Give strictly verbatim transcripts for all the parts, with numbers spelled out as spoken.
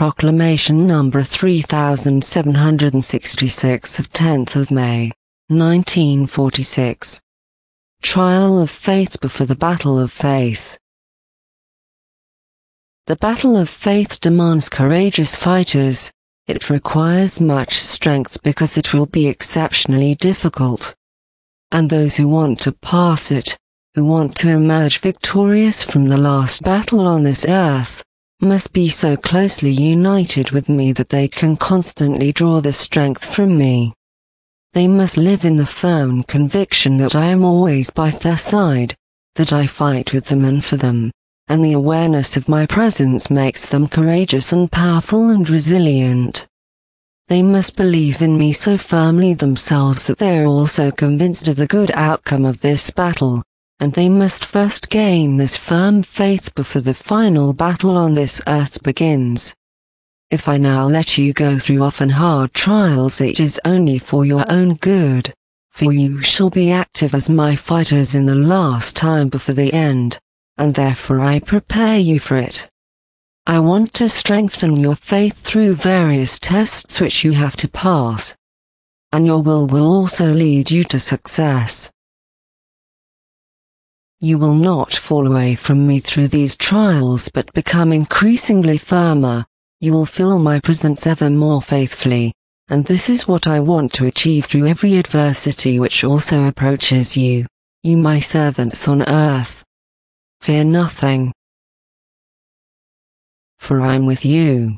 Proclamation number three thousand seven hundred sixty-six of tenth of May, nineteen forty-six. Trial of Faith before the Battle of Faith. The battle of faith demands courageous fighters. It requires much strength because it will be exceptionally difficult. And those who want to pass it, who want to emerge victorious from the last battle on this earth, must be so closely united with me that they can constantly draw the strength from me. They must live in the firm conviction that I am always by their side, that I fight with them and for them, and the awareness of my presence makes them courageous and powerful and resilient. They must believe in me so firmly themselves that they are also convinced of the good outcome of this battle, and they must first gain this firm faith before the final battle on this earth begins. If I now let you go through often hard trials, it is only for your own good, for you shall be active as my fighters in the last time before the end, and therefore I prepare you for it. I want to strengthen your faith through various tests which you have to pass, and your will will also lead you to success. You will not fall away from me through these trials but become increasingly firmer. You will feel my presence ever more faithfully, and this is what I want to achieve through every adversity which also approaches you, you my servants on earth. Fear nothing, for I am with you.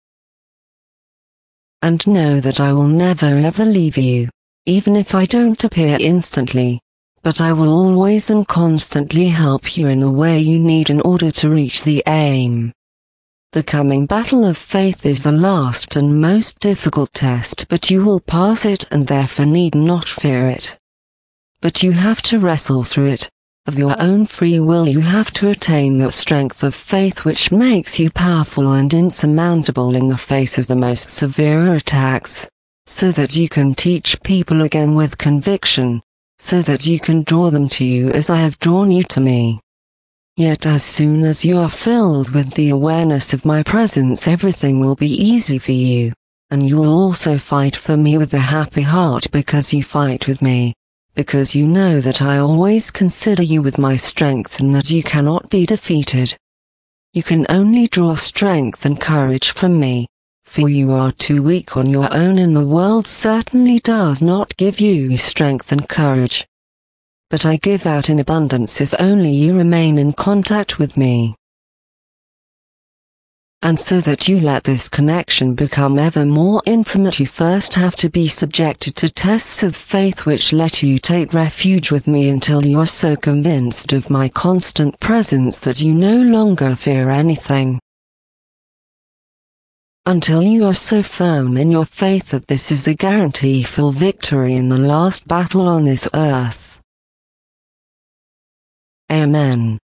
And know that I will never ever leave you, even if I don't appear instantly, but I will always and constantly help you in the way you need in order to reach the aim. The coming battle of faith is the last and most difficult test, but you will pass it and therefore need not fear it. But you have to wrestle through it. Of your own free will you have to attain that strength of faith which makes you powerful and insurmountable in the face of the most severe attacks, so that you can teach people again with conviction, so that you can draw them to you as I have drawn you to me. Yet as soon as you are filled with the awareness of my presence, everything will be easy for you, and you will also fight for me with a happy heart because you fight with me, because you know that I always consider you with my strength and that you cannot be defeated. You can only draw strength and courage from me, for you are too weak on your own and the world certainly does not give you strength and courage. But I give out in abundance if only you remain in contact with me. And so that you let this connection become ever more intimate, you first have to be subjected to tests of faith which let you take refuge with me until you are so convinced of my constant presence that you no longer fear anything. Until you are so firm in your faith that this is a guarantee for victory in the last battle on this earth. Amen.